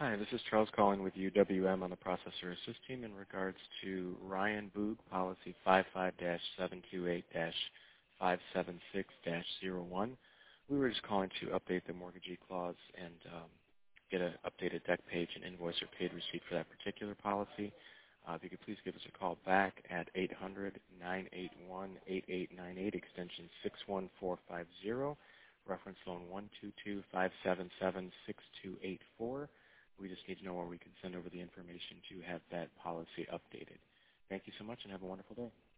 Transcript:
Hi, this is Charles calling with UWM on the Processor Assist team in regards to Ryan Boog, policy 55-728-576-01. We were just calling to update the mortgagee clause and get an updated deck page and invoice or paid receipt for that particular policy. If you could please give us a call back at 800-981-8898, extension 61450, reference loan 122-577-6284. We just need to know where we can send over the information to have that policy updated. Thank you so much and have a wonderful day.